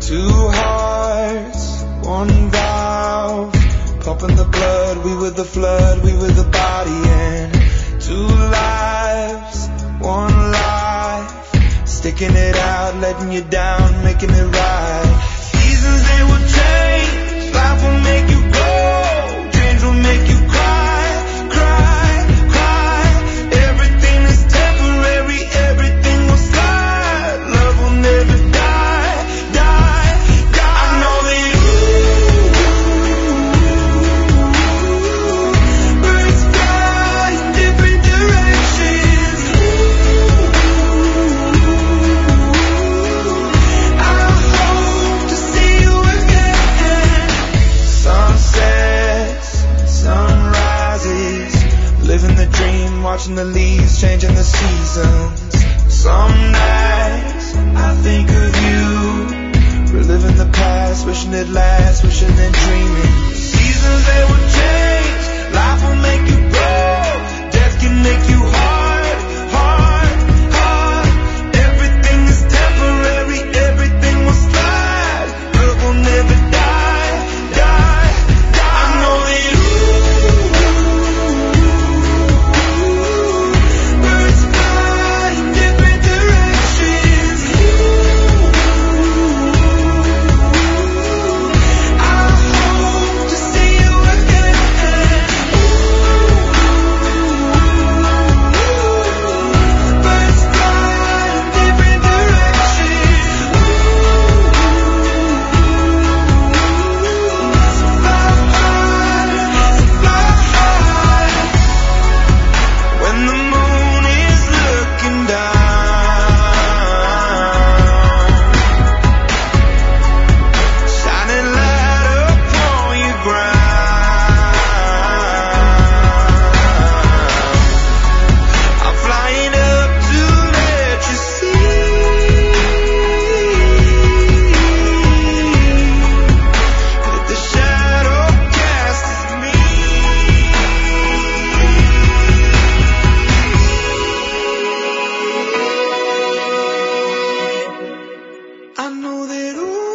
Two hearts, one valve, pumping the blood. We were the flood, we were the body, and two lives, one life, sticking it out, letting you down, making it right. Seasons they will change, life will make you go, dreams will make you cry, cry, cry. Everything is temporary, everything will slide, love will never die, die, die. I know that birds fly in different directions. I hope to see you again. Sunsets, sunrises, living the dream, watching the leaves, changing the seasons. Some nights I think of you, reliving the past, wishing it lasts, wishing and dreaming. Seasons they will change, life will make you grow, death can make you hard, hard, hard. Everything is temporary, everything will slide, love will never die, die, die. I know that birds fly in different directions. I hope to see you again. Birds fly in different directions. Fly high. When the moon is looking down, shining light upon your ground. I'm flying up to let you see that the shadow cast is me. I know that